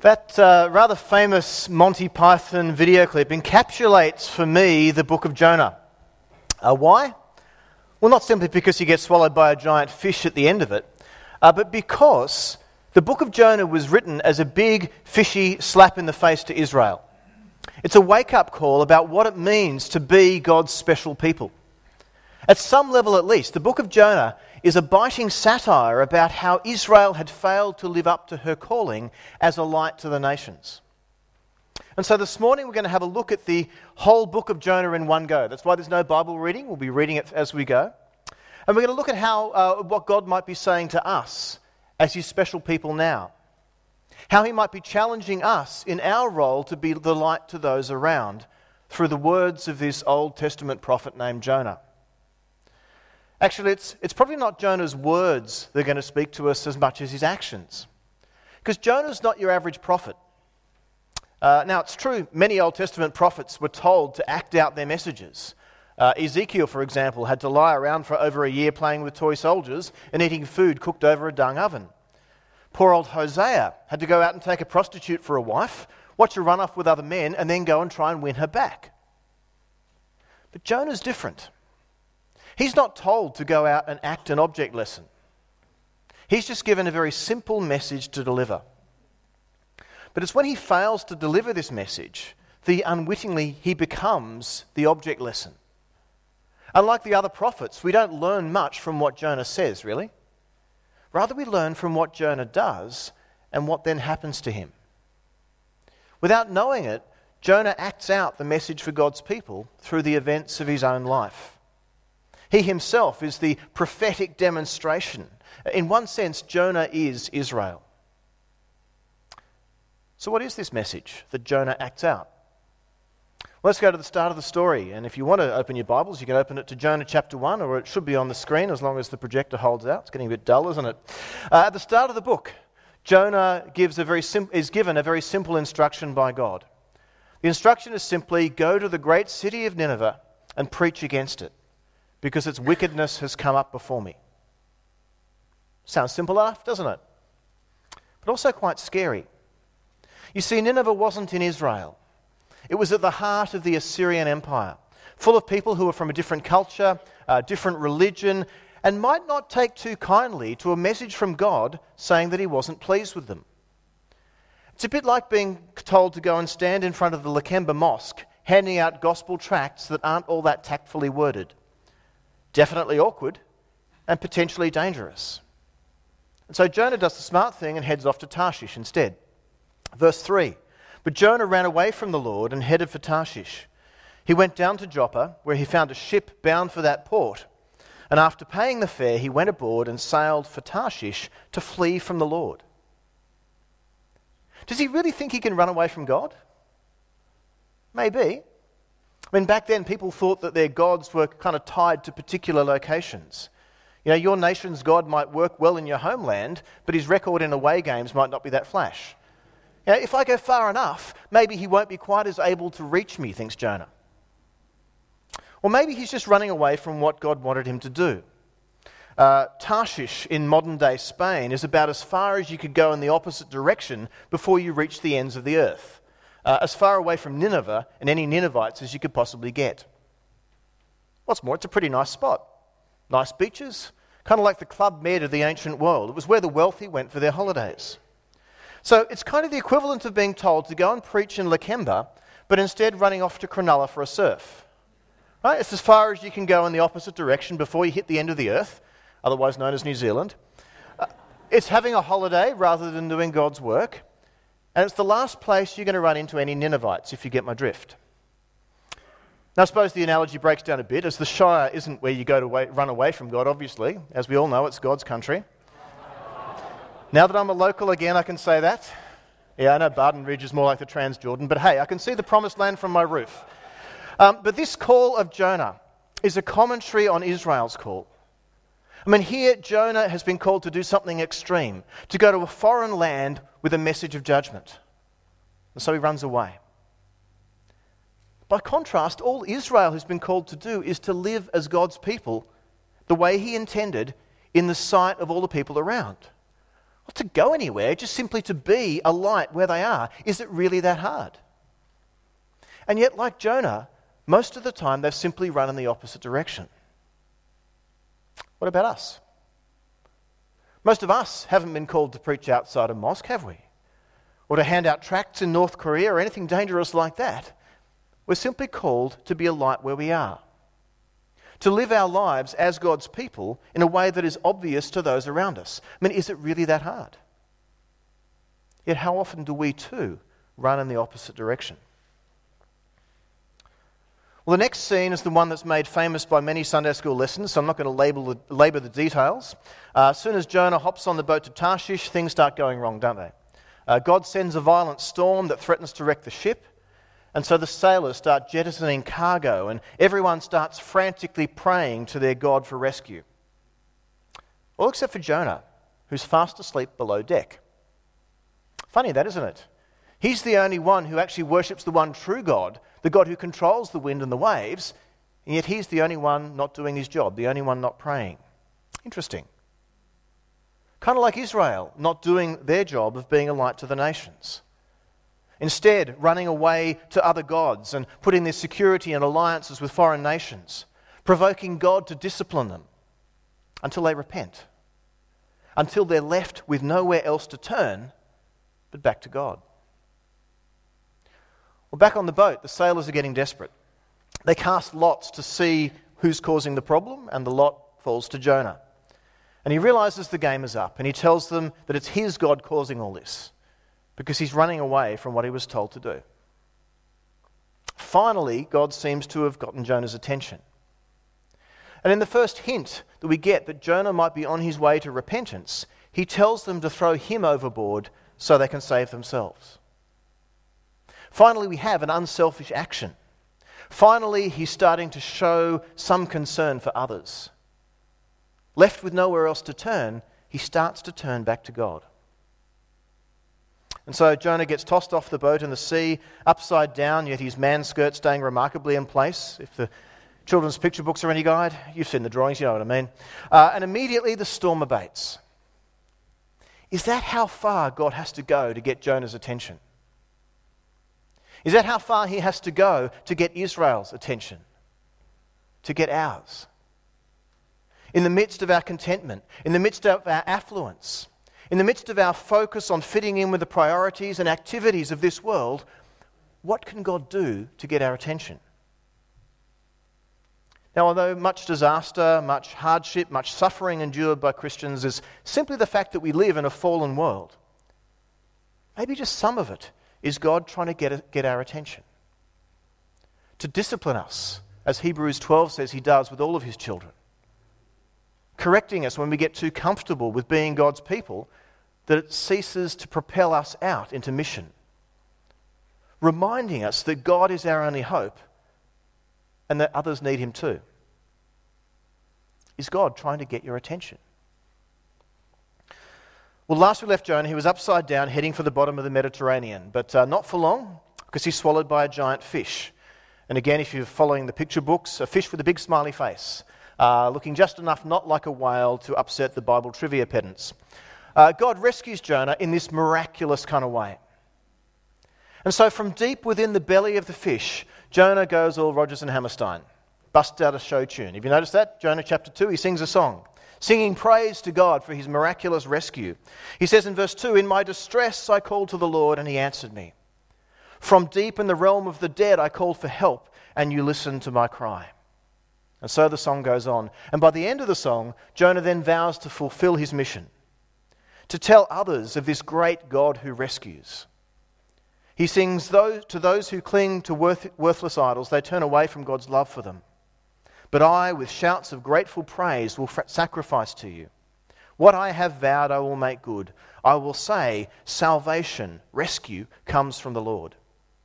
That rather famous Monty Python video clip encapsulates for me the book of Jonah. Why? Well, not simply because he gets swallowed by a giant fish at the end of it, but because the book of Jonah was written as a big, fishy slap in the face to Israel. It's a wake-up call about what it means to be God's special people. At some level at least, the book of Jonah is a biting satire about how Israel had failed to live up to her calling as a light to the nations. And so this morning we're going to have a look at the whole book of Jonah in one go. That's why there's no Bible reading. We'll be reading it as we go. And we're going to look at how what God might be saying to us as his special people now. How he might be challenging us in our role to be the light to those around through the words of this Old Testament prophet named Jonah. Actually, it's probably not Jonah's words that are going to speak to us as much as his actions. Because Jonah's not your average prophet. Now, it's true, many Old Testament prophets were told to act out their messages. Ezekiel, for example, had to lie around for over a year playing with toy soldiers and eating food cooked over a dung oven. Poor old Hosea had to go out and take a prostitute for a wife, watch her run off with other men, and then go and try and win her back. But Jonah's different. He's not told to go out and act an object lesson. He's just given a very simple message to deliver. But it's when he fails to deliver this message that unwittingly he becomes the object lesson. Unlike the other prophets, we don't learn much from what Jonah says, really. Rather, we learn from what Jonah does and what then happens to him. Without knowing it, Jonah acts out the message for God's people through the events of his own life. He himself is the prophetic demonstration. In one sense, Jonah is Israel. So what is this message that Jonah acts out? Well, let's go to the start of the story. And if you want to open your Bibles, you can open it to Jonah chapter 1, or it should be on the screen as long as the projector holds out. It's getting a bit dull, isn't it? At the start of the book, Jonah is given a very simple instruction by God. The instruction is simply, go to the great city of Nineveh and preach against it, because its wickedness has come up before me. Sounds simple enough, doesn't it? But also quite scary. You see, Nineveh wasn't in Israel. It was at the heart of the Assyrian Empire, full of people who were from a different culture, different religion, and might not take too kindly to a message from God saying that he wasn't pleased with them. It's a bit like being told to go and stand in front of the Lakemba Mosque, handing out gospel tracts that aren't all that tactfully worded. Definitely awkward and potentially dangerous. And so Jonah does the smart thing and heads off to Tarshish instead. Verse 3, but Jonah ran away from the Lord and headed for Tarshish. He went down to Joppa, where he found a ship bound for that port. And after paying the fare, he went aboard and sailed for Tarshish to flee from the Lord. Does he really think he can run away from God? Maybe. I mean, back then people thought that their gods were kind of tied to particular locations. You know, your nation's God might work well in your homeland, but his record in away games might not be that flash. You know, if I go far enough, maybe he won't be quite as able to reach me, thinks Jonah. Or maybe he's just running away from what God wanted him to do. Tarshish in modern-day Spain is about as far as you could go in the opposite direction before you reach the ends of the earth. As far away from Nineveh and any Ninevites as you could possibly get. What's more, it's a pretty nice spot. Nice beaches, kind of like the Club Med of the ancient world. It was where the wealthy went for their holidays. So it's kind of the equivalent of being told to go and preach in Lakemba, but instead running off to Cronulla for a surf. Right? It's as far as you can go in the opposite direction before you hit the end of the earth, otherwise known as New Zealand. It's having a holiday rather than doing God's work. And it's the last place you're going to run into any Ninevites, if you get my drift. Now, I suppose the analogy breaks down a bit, as the Shire isn't where you go to run away from God, obviously. As we all know, it's God's country. Now that I'm a local again, I can say that. Yeah, I know Barton Ridge is more like the Transjordan, but hey, I can see the promised land from my roof. But this call of Jonah is a commentary on Israel's call. I mean, here Jonah has been called to do something extreme, to go to a foreign land with a message of judgment. And so he runs away. By contrast, all Israel has been called to do is to live as God's people the way he intended in the sight of all the people around. Not to go anywhere, just simply to be a light where they are. Is it really that hard? And yet, like Jonah, most of the time they've simply run in the opposite direction. What about us? Most of us haven't been called to preach outside a mosque, have we? Or to hand out tracts in North Korea or anything dangerous like that. We're simply called to be a light where we are. To live our lives as God's people in a way that is obvious to those around us. I mean, is it really that hard? Yet how often do we too run in the opposite direction? Well, the next scene is the one that's made famous by many Sunday school lessons, so I'm not going to labour the details. As soon as Jonah hops on the boat to Tarshish, things start going wrong, don't they? God sends a violent storm that threatens to wreck the ship, and so the sailors start jettisoning cargo, and everyone starts frantically praying to their God for rescue. All except for Jonah, who's fast asleep below deck. Funny that, isn't it? He's the only one who actually worships the one true God, the God who controls the wind and the waves, and yet he's the only one not doing his job, the only one not praying. Interesting. Kind of like Israel, not doing their job of being a light to the nations. Instead, running away to other gods and putting their security in alliances with foreign nations, provoking God to discipline them until they repent, until they're left with nowhere else to turn but back to God. Well, back on the boat, the sailors are getting desperate. They cast lots to see who's causing the problem, and the lot falls to Jonah. And he realizes the game is up, and he tells them that it's his God causing all this, because he's running away from what he was told to do. Finally, God seems to have gotten Jonah's attention. And in the first hint that we get that Jonah might be on his way to repentance, he tells them to throw him overboard so they can save themselves. Finally, we have an unselfish action. Finally, he's starting to show some concern for others. Left with nowhere else to turn, he starts to turn back to God. And so Jonah gets tossed off the boat in the sea, upside down, yet his man skirt staying remarkably in place. If the children's picture books are any guide, you've seen the drawings, you know what I mean. And immediately the storm abates. Is that how far God has to go to get Jonah's attention? Is that how far he has to go to get Israel's attention? To get ours? In the midst of our contentment, in the midst of our affluence, in the midst of our focus on fitting in with the priorities and activities of this world, what can God do to get our attention? Now, although much disaster, much hardship, much suffering endured by Christians is simply the fact that we live in a fallen world, maybe just some of it is God trying to get our attention. To discipline us, as Hebrews 12 says he does with all of his children. Correcting us when we get too comfortable with being God's people, that it ceases to propel us out into mission. Reminding us that God is our only hope and that others need him too. Is God trying to get your attention? Well, last we left Jonah, he was upside down heading for the bottom of the Mediterranean, but not for long, because he's swallowed by a giant fish. And again, if you're following the picture books, a fish with a big smiley face, looking just enough not like a whale to upset the Bible trivia pedants. God rescues Jonah in this miraculous kind of way. And so from deep within the belly of the fish, Jonah goes all Rodgers and Hammerstein, busts out a show tune. Have you noticed that? Jonah chapter 2, he sings a song, singing praise to God for his miraculous rescue. He says in verse 2, "In my distress I called to the Lord, and he answered me. From deep in the realm of the dead I called for help, and you listened to my cry." And so the song goes on. And by the end of the song, Jonah then vows to fulfill his mission, to tell others of this great God who rescues. He sings, to those who cling to worthless idols, they turn away from God's love for them. But I, with shouts of grateful praise, will sacrifice to you. What I have vowed I will make good. I will say, salvation, rescue, comes from the Lord.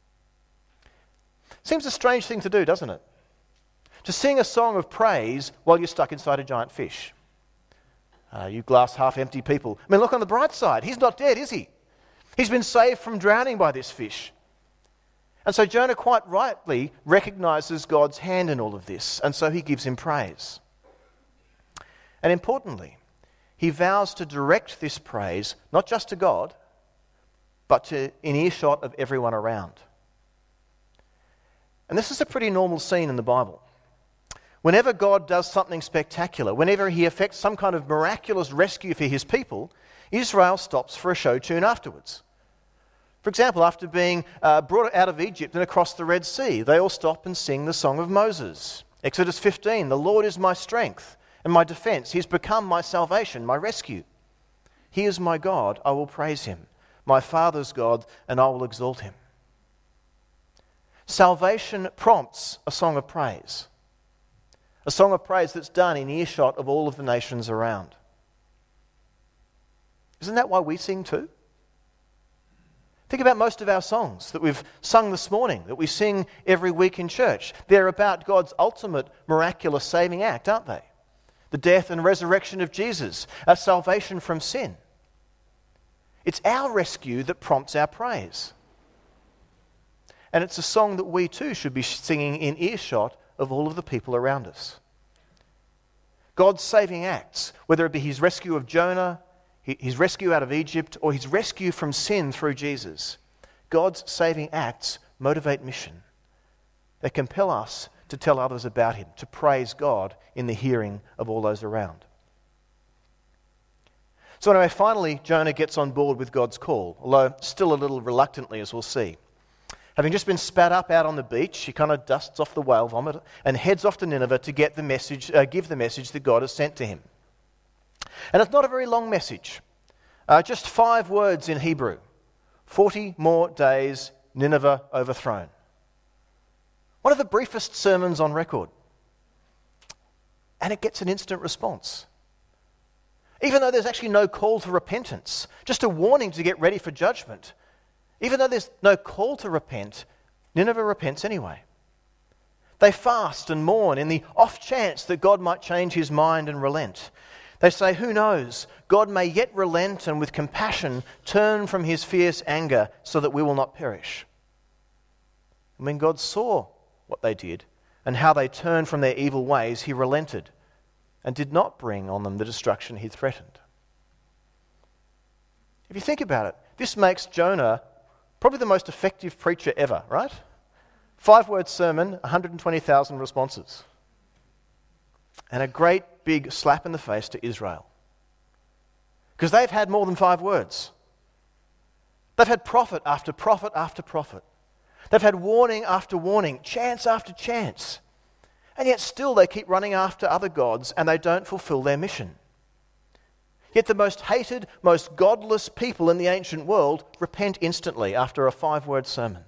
Seems a strange thing to do, doesn't it? To sing a song of praise while you're stuck inside a giant fish. You glass half empty people. I mean, look on the bright side. He's not dead, is he? He's been saved from drowning by this fish. And so Jonah quite rightly recognizes God's hand in all of this, and so he gives him praise. And importantly, he vows to direct this praise not just to God, but to in earshot of everyone around. And this is a pretty normal scene in the Bible. Whenever God does something spectacular, whenever he effects some kind of miraculous rescue for his people, Israel stops for a show tune afterwards. For example, after being brought out of Egypt and across the Red Sea, they all stop and sing the Song of Moses. Exodus 15, the Lord is my strength and my defense. He's become my salvation, my rescue. He is my God, I will praise him. My Father's God, and I will exalt him. Salvation prompts a song of praise. A song of praise that's done in earshot of all of the nations around. Isn't that why we sing too? Think about most of our songs that we've sung this morning, that we sing every week in church. They're about God's ultimate miraculous saving act, aren't they? The death and resurrection of Jesus, our salvation from sin. It's our rescue that prompts our praise. And it's a song that we too should be singing in earshot of all of the people around us. God's saving acts, whether it be his rescue of Jonah, his rescue out of Egypt, or his rescue from sin through Jesus, God's saving acts motivate mission. They compel us to tell others about him, to praise God in the hearing of all those around. So anyway, finally, Jonah gets on board with God's call, although still a little reluctantly, as we'll see. Having just been spat up out on the beach, he kind of dusts off the whale vomit and heads off to Nineveh to give the message that God has sent to him. And it's not a very long message. Just 5 words in Hebrew. 40 more days, Nineveh overthrown. One of the briefest sermons on record. And it gets an instant response. Even though there's actually no call to repentance, just a warning to get ready for judgment. Even though there's no call to repent, Nineveh repents anyway. They fast and mourn in the off chance that God might change his mind and relent. They say, who knows, God may yet relent and with compassion turn from his fierce anger so that we will not perish. And when God saw what they did and how they turned from their evil ways, he relented and did not bring on them the destruction he threatened. If you think about it, this makes Jonah probably the most effective preacher ever, right? 5-word sermon, 120,000 responses. And a great big slap in the face to Israel. Because they've had more than 5 words. They've had prophet after prophet after prophet. They've had warning after warning, chance after chance. And yet still they keep running after other gods and they don't fulfill their mission. Yet the most hated, most godless people in the ancient world repent instantly after a 5-word sermon.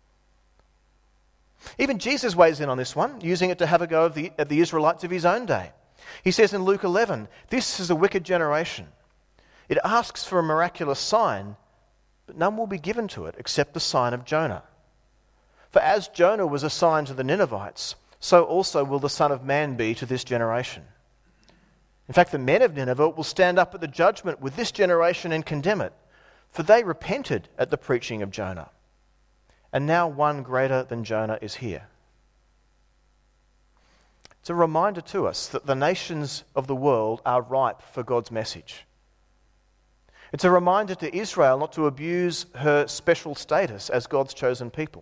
Even Jesus weighs in on this one, using it to have a go at the Israelites of his own day. He says in Luke 11, "This is a wicked generation. It asks for a miraculous sign, but none will be given to it except the sign of Jonah. For as Jonah was a sign to the Ninevites, so also will the Son of Man be to this generation. In fact, the men of Nineveh will stand up at the judgment with this generation and condemn it, for they repented at the preaching of Jonah. And now one greater than Jonah is here." It's a reminder to us that the nations of the world are ripe for God's message. It's a reminder to Israel not to abuse her special status as God's chosen people.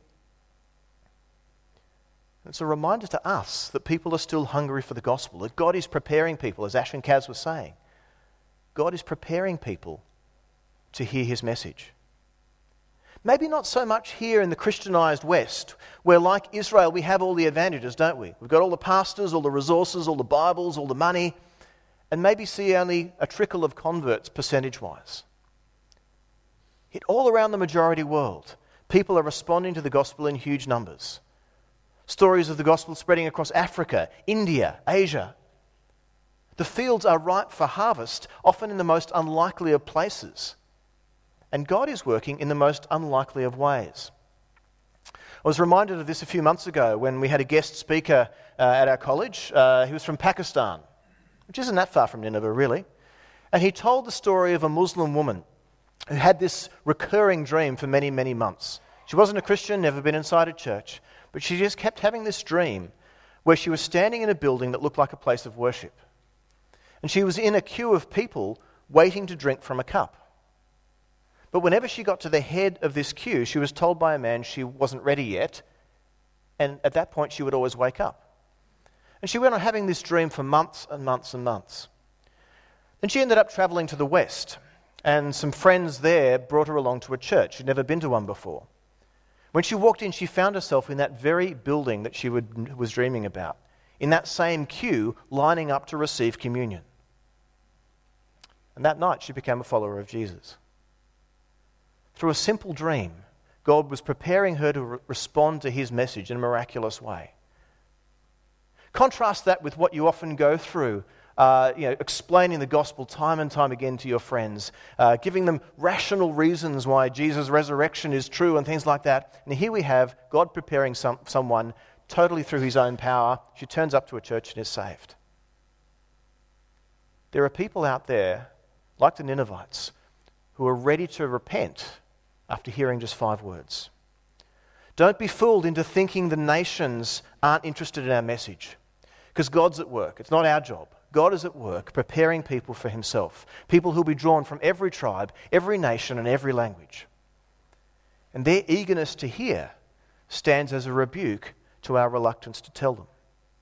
It's a reminder to us that people are still hungry for the gospel, that God is preparing people, as Ash and Kaz were saying. God is preparing people to hear his message. Maybe not so much here in the Christianized West, where like Israel we have all the advantages, don't we? We've got all the pastors, all the resources, all the Bibles, all the money, and maybe see only a trickle of converts percentage-wise. Yet all around the majority world, people are responding to the gospel in huge numbers. Stories of the gospel spreading across Africa, India, Asia. The fields are ripe for harvest, often in the most unlikely of places. And God is working in the most unlikely of ways. I was reminded of this a few months ago when we had a guest speaker at our college. He was from Pakistan, which isn't that far from Nineveh, really. And he told the story of a Muslim woman who had this recurring dream for many, many months. She wasn't a Christian, never been inside a church, but she just kept having this dream where she was standing in a building that looked like a place of worship. and she was in a queue of people waiting to drink from a cup. But whenever she got to the head of this queue, she was told by a man she wasn't ready yet, and at that point she would always wake up. And she went on having this dream for months and months and months. Then she ended up travelling to the west, and some friends there brought her along to a church. She'd never been to one before. When she walked in, she found herself in that very building that she was dreaming about, in that same queue, lining up to receive communion. And that night, she became a follower of Jesus. Through a simple dream, God was preparing her to respond to his message in a miraculous way. Contrast that with what you often go through, explaining the gospel time and time again to your friends, giving them rational reasons why Jesus' resurrection is true and things like that. And here we have God preparing someone totally through his own power. She turns up to a church and is saved. There are people out there, like the Ninevites, who are ready to repent after hearing just 5 words. Don't be fooled into thinking the nations aren't interested in our message, because God's at work. It's not our job. God is at work preparing people for himself, people who will be drawn from every tribe, every nation, and every language. And their eagerness to hear stands as a rebuke to our reluctance to tell them.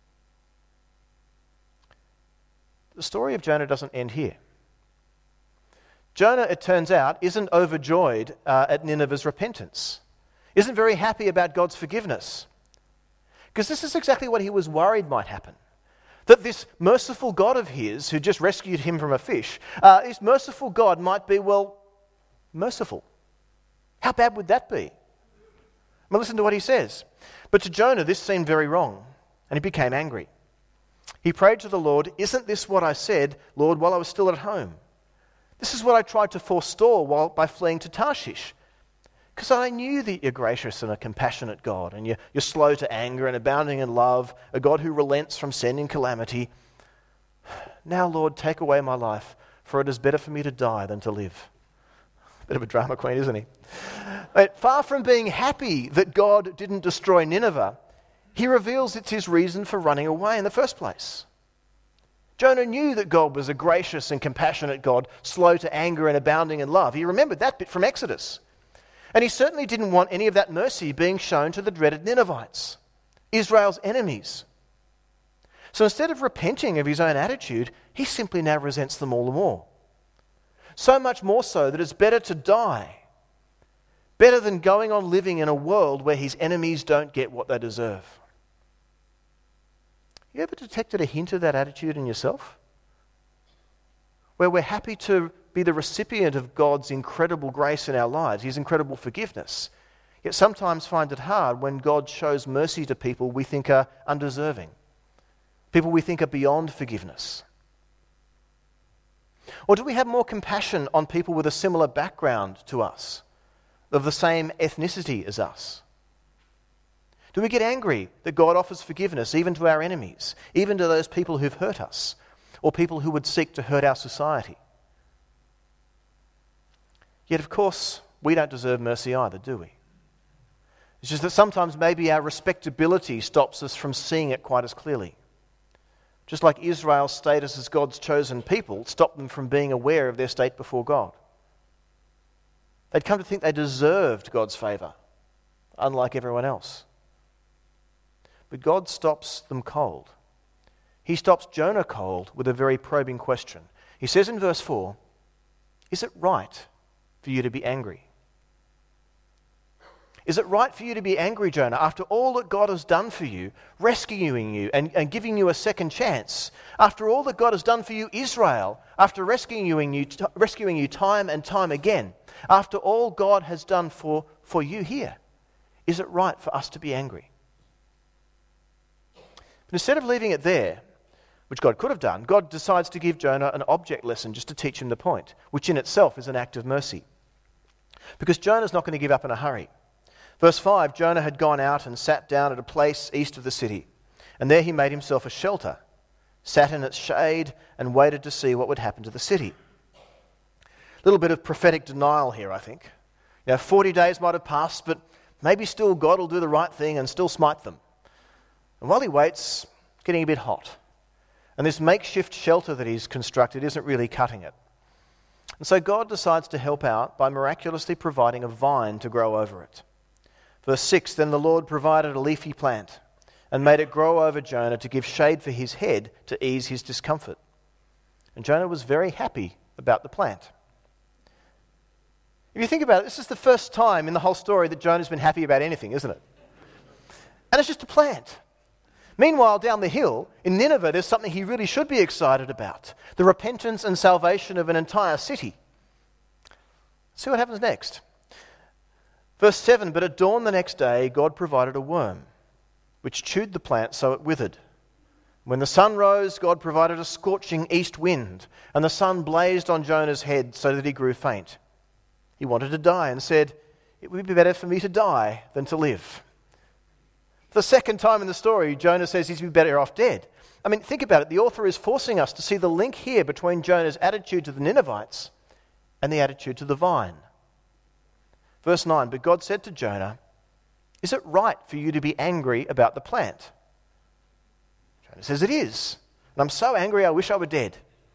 The story of Jonah doesn't end here. Jonah, it turns out, isn't overjoyed at Nineveh's repentance, isn't very happy about God's forgiveness, because this is exactly what he was worried might happen. That this merciful God of his, who just rescued him from a fish, this merciful God might be, merciful. How bad would that be? Well, listen to what he says. But to Jonah, this seemed very wrong, and he became angry. He prayed to the Lord, "Isn't this what I said, Lord, while I was still at home? This is what I tried to forestall by fleeing to Tarshish. Because I knew that you're gracious and a compassionate God, and you're slow to anger and abounding in love, a God who relents from sending calamity. Now, Lord, take away my life, for it is better for me to die than to live." Bit of a drama queen, isn't he? But far from being happy that God didn't destroy Nineveh, he reveals it's his reason for running away in the first place. Jonah knew that God was a gracious and compassionate God, slow to anger and abounding in love. He remembered that bit from Exodus. And he certainly didn't want any of that mercy being shown to the dreaded Ninevites, Israel's enemies. So instead of repenting of his own attitude, he simply now resents them all the more. So much more so that it's better to die, better than going on living in a world where his enemies don't get what they deserve. You ever detected a hint of that attitude in yourself? Where we're happy to be the recipient of God's incredible grace in our lives, his incredible forgiveness, yet sometimes find it hard when God shows mercy to people we think are undeserving, people we think are beyond forgiveness. Or do we have more compassion on people with a similar background to us, of the same ethnicity as us? Do we get angry that God offers forgiveness even to our enemies, even to those people who've hurt us, or people who would seek to hurt our society? Yet, of course, we don't deserve mercy either, do we? It's just that sometimes maybe our respectability stops us from seeing it quite as clearly. Just like Israel's status as God's chosen people stopped them from being aware of their state before God. They'd come to think they deserved God's favour, unlike everyone else. But God stops them cold. He stops Jonah cold with a very probing question. He says in verse 4, "Is it right for you to be angry?" Is it right for you to be angry, Jonah, after all that God has done for you, rescuing you and giving you a second chance? After all that God has done for you, Israel, after rescuing you time and time again, after all God has done for you here, is it right for us to be angry? But instead of leaving it there, which God could have done, God decides to give Jonah an object lesson just to teach him the point, which in itself is an act of mercy. Because Jonah's not going to give up in a hurry. Verse 5, Jonah had gone out and sat down at a place east of the city, and there he made himself a shelter, sat in its shade, and waited to see what would happen to the city. A little bit of prophetic denial here, I think. 40 days might have passed, but maybe still God will do the right thing and still smite them. And while he waits, it's getting a bit hot. And this makeshift shelter that he's constructed isn't really cutting it. And so God decides to help out by miraculously providing a vine to grow over it. Verse 6, then the Lord provided a leafy plant and made it grow over Jonah to give shade for his head to ease his discomfort. And Jonah was very happy about the plant. If you think about it, this is the first time in the whole story that Jonah's been happy about anything, isn't it? And it's just a plant. Meanwhile, down the hill, in Nineveh, there's something he really should be excited about. The repentance and salvation of an entire city. See what happens next. Verse 7, but at dawn the next day, God provided a worm, which chewed the plant so it withered. When the sun rose, God provided a scorching east wind, and the sun blazed on Jonah's head so that he grew faint. He wanted to die and said, it would be better for me to die than to live. For the second time in the story, Jonah says he'd be better off dead. I mean, think about it. The author is forcing us to see the link here between Jonah's attitude to the Ninevites and the attitude to the vine. Verse 9, but God said to Jonah, is it right for you to be angry about the plant? Jonah says, it is. And I'm so angry I wish I were dead.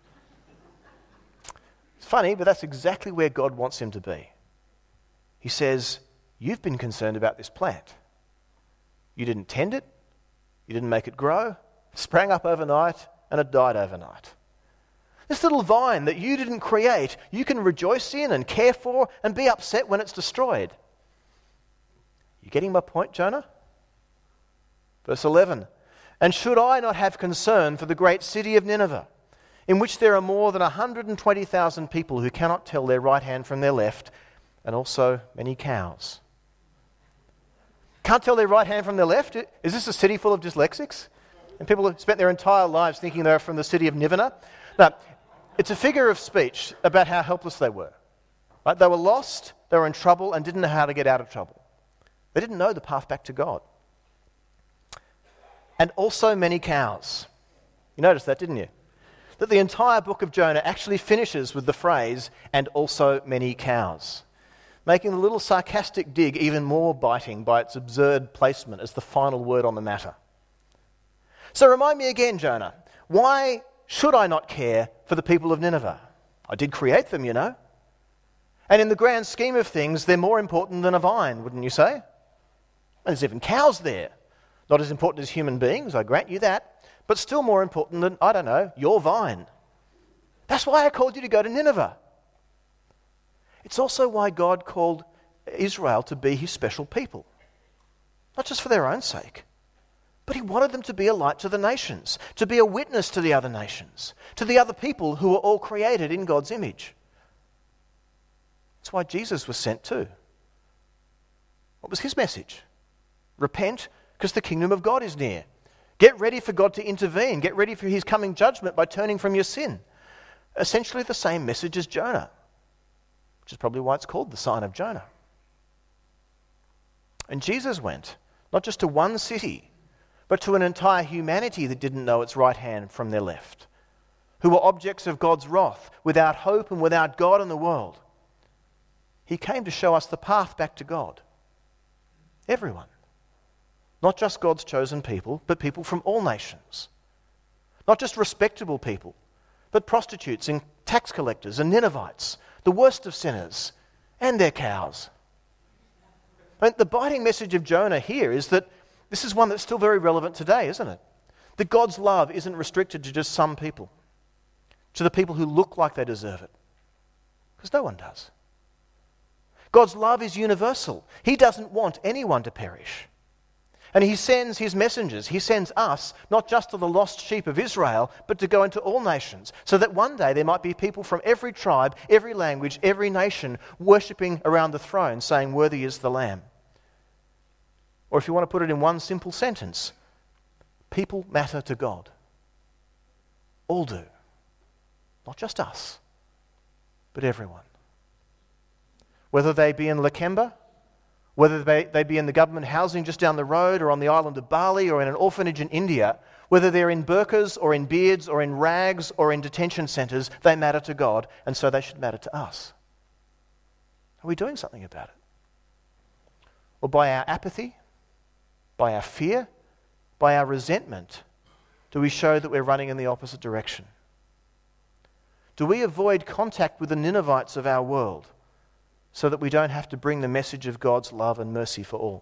It's funny, but that's exactly where God wants him to be. He says, you've been concerned about this plant. You didn't tend it, you didn't make it grow, it sprang up overnight, and it died overnight. This little vine that you didn't create, you can rejoice in and care for and be upset when it's destroyed. You getting my point, Jonah? Verse 11, and should I not have concern for the great city of Nineveh, in which there are more than 120,000 people who cannot tell their right hand from their left, and also many cows? Can't tell their right hand from their left? Is this a city full of dyslexics? And people have spent their entire lives thinking they're from the city of Nineveh? No, it's a figure of speech about how helpless they were. Right? They were lost, they were in trouble, and didn't know how to get out of trouble. They didn't know the path back to God. And also many cows. You noticed that, didn't you? That the entire book of Jonah actually finishes with the phrase, and also many cows, making the little sarcastic dig even more biting by its absurd placement as the final word on the matter. So remind me again, Jonah, why should I not care for the people of Nineveh? I did create them, you know. And in the grand scheme of things, they're more important than a vine, wouldn't you say? And there's even cows there. Not as important as human beings, I grant you that, but still more important than, I don't know, your vine. That's why I called you to go to Nineveh. It's also why God called Israel to be his special people. Not just for their own sake, but he wanted them to be a light to the nations, to be a witness to the other nations, to the other people who were all created in God's image. That's why Jesus was sent too. What was his message? Repent, because the kingdom of God is near. Get ready for God to intervene. Get ready for his coming judgment by turning from your sin. Essentially the same message as Jonah, which is probably why it's called the sign of Jonah. And Jesus went, not just to one city, but to an entire humanity that didn't know its right hand from their left, who were objects of God's wrath, without hope and without God in the world. He came to show us the path back to God. Everyone. Not just God's chosen people, but people from all nations. Not just respectable people, but prostitutes and tax collectors and Ninevites, the worst of sinners, and their cows. I mean, the biting message of Jonah here is that this is one that's still very relevant today, isn't it? That God's love isn't restricted to just some people, to the people who look like they deserve it, because no one does. God's love is universal. He doesn't want anyone to perish. And he sends his messengers, he sends us, not just to the lost sheep of Israel, but to go into all nations, so that one day there might be people from every tribe, every language, every nation, worshipping around the throne, saying, worthy is the Lamb. Or if you want to put it in one simple sentence, people matter to God. All do. Not just us, but everyone. Whether they be in Lakemba, whether they be in the government housing just down the road or on the island of Bali or in an orphanage in India, whether they're in burqas or in beards or in rags or in detention centres, they matter to God, and so they should matter to us. Are we doing something about it? Or by our apathy, by our fear, by our resentment, Do we show that we're running in the opposite direction? Do we avoid contact with the Ninevites of our world so that we don't have to bring the message of God's love and mercy for all?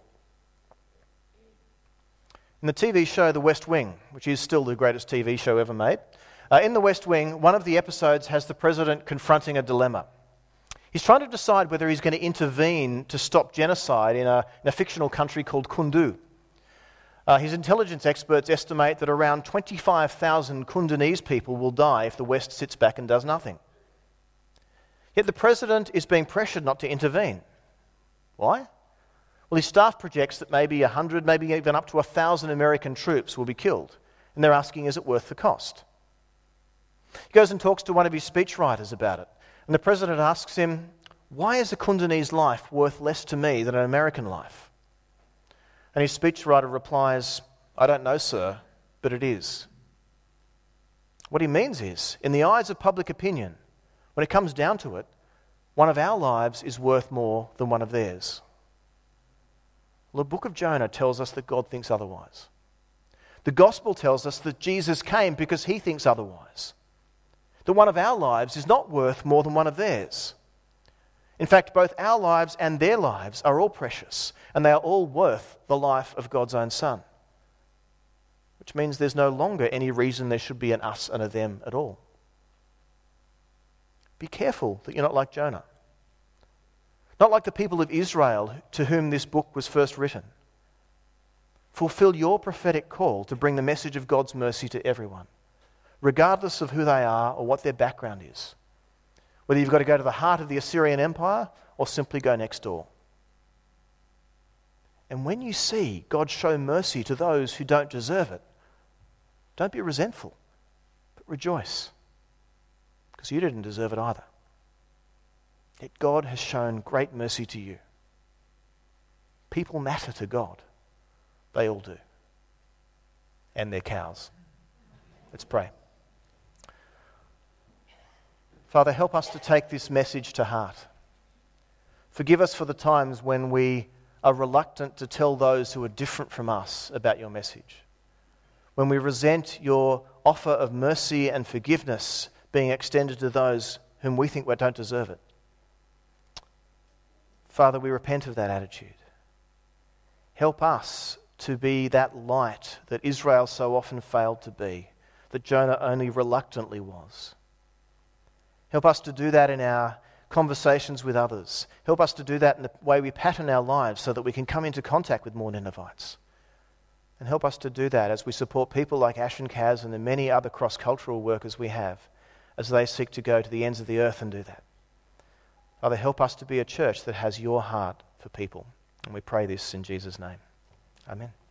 In the TV show The West Wing, which is still the greatest TV show ever made, in The West Wing, one of the episodes has the president confronting a dilemma. He's trying to decide whether he's going to intervene to stop genocide in a fictional country called Kundu. His intelligence experts estimate that around 25,000 Kundunese people will die if the West sits back and does nothing. Yet the president is being pressured not to intervene. Why? Well, his staff projects that maybe 100, maybe even up to 1,000 American troops will be killed. And they're asking, is it worth the cost? He goes and talks to one of his speechwriters about it. And the president asks him, why is a Kundunese life worth less to me than an American life? And his speechwriter replies, I don't know, sir, but it is. What he means is, in the eyes of public opinion, when it comes down to it, one of our lives is worth more than one of theirs. Well, the book of Jonah tells us that God thinks otherwise. The gospel tells us that Jesus came because he thinks otherwise. That one of our lives is not worth more than one of theirs. In fact, both our lives and their lives are all precious, and they are all worth the life of God's own Son. Which means there's no longer any reason there should be an us and a them at all. Be careful that you're not like Jonah. Not like the people of Israel to whom this book was first written. Fulfill your prophetic call to bring the message of God's mercy to everyone, regardless of who they are or what their background is. Whether you've got to go to the heart of the Assyrian Empire or simply go next door. And when you see God show mercy to those who don't deserve it, don't be resentful, but rejoice, because you didn't deserve it either. Yet God has shown great mercy to you. People matter to God. They all do. And their cows. Let's pray. Father, help us to take this message to heart. Forgive us for the times when we are reluctant to tell those who are different from us about your message. When we resent your offer of mercy and forgiveness being extended to those whom we think don't deserve it. Father, we repent of that attitude. Help us to be that light that Israel so often failed to be, that Jonah only reluctantly was. Help us to do that in our conversations with others. Help us to do that in the way we pattern our lives so that we can come into contact with more Ninevites. And help us to do that as we support people like Ash and Kaz and the many other cross-cultural workers we have as they seek to go to the ends of the earth and do that. Father, help us to be a church that has your heart for people. And we pray this in Jesus' name. Amen.